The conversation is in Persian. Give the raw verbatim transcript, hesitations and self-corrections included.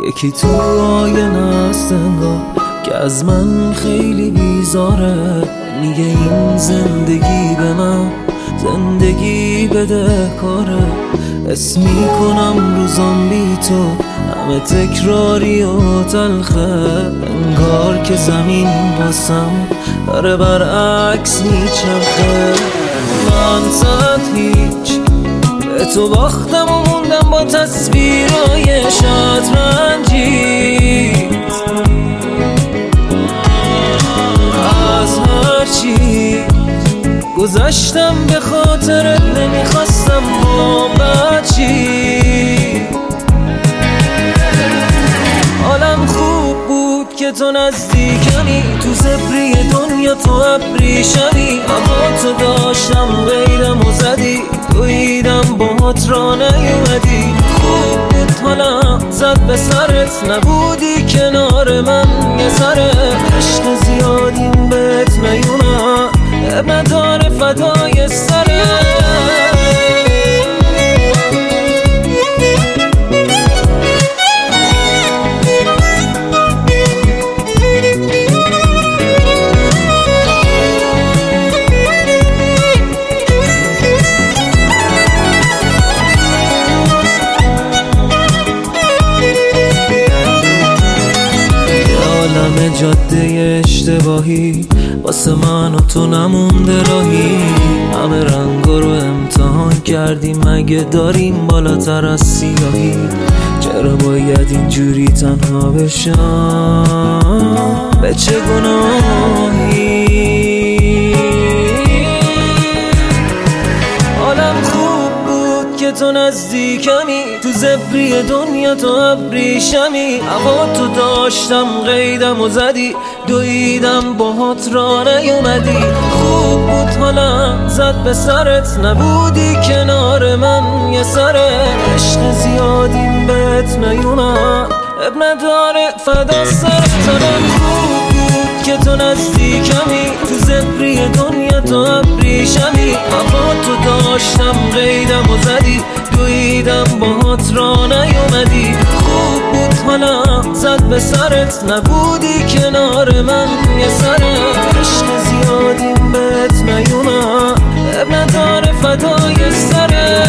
یکی تو آینه است انگار که از من خیلی بیزاره. میگه این زندگی به من زندگی بده کاره. اسم میکنم روزام بی تو همه تکراری و تلخه. انگار که زمین واسم داره برعکس میچرخه. من صد هیچ به تو باختم و موندم با تصویرهای شطرنجی. از هرچی گذشتم به خاطرت نمیخواستم با بچی. حالم خوب بود که تو نزدیکمی، تو زبری دنیا تو ابریشمی. اما تو داشتم غیرم و زدی، دویدم باهات را نیومدی. خوب بود حالم زد به سرت، نبودی کنار من یه سره. عشق زیادیم بهت نیومد، اب نداره فدای سره. جاده اشتباهی واسه من و تو نمونده راهی. همه رنگا رو امتحان کردیم، مگه داریم بالاتر از سیاهی؟ چرا باید اینجوری تنها بشم؟ به چه گناهی؟ حالم خوب بود که تو نزدیکمی، تو زبری دنیا تو ابریشمی. اما تو داشتم قیدم و زدی، دویدم باهات را نیومدی. خوب بود حالم زد به سرت، نبودی کنار من یه سره. عشق زیادیم بهت نیومد، اب نداره فدا سرت. حالم خوب بود که تو نزدیکمی، تو زبری دنیا تو ابریشمی. اما تو داشتم قیدم و زدی، دویدم باهات را نیومدی. خوب بود حالم زد به سرت، نبودی کنار من یه سره. عشق زیادیم بهت نیومد، اب نداره فدای سره.